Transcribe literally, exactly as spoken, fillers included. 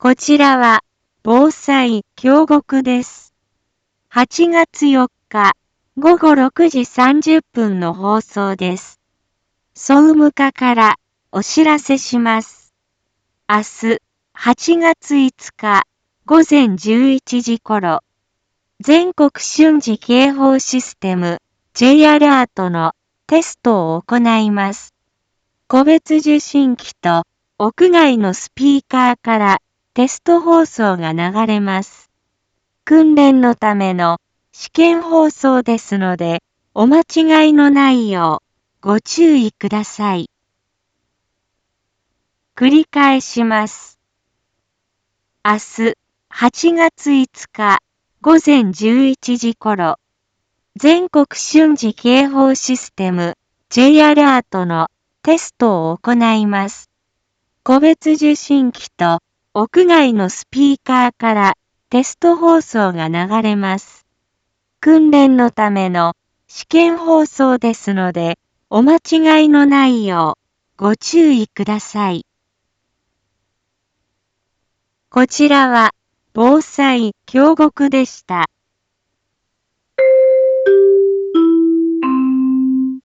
こちらは、防災京極です。はちがつよっか、ごごろくじさんじゅっぷんの放送です。総務課からお知らせします。明日、はちがついつか、ごぜんじゅういちじ頃、全国瞬時警報システム J アラートのテストを行います。個別受信機と屋外のスピーカーからテスト放送が流れます。訓練のための試験放送ですので、お間違いのないようご注意ください。繰り返します。明日、はちがついつか、ごぜんじゅういちじ頃、全国瞬時警報システム J アラートのテストを行います。個別受信機と屋外のスピーカーからテスト放送が流れます。訓練のための試験放送ですので、お間違いのないようご注意ください。こちらは防災京極でした。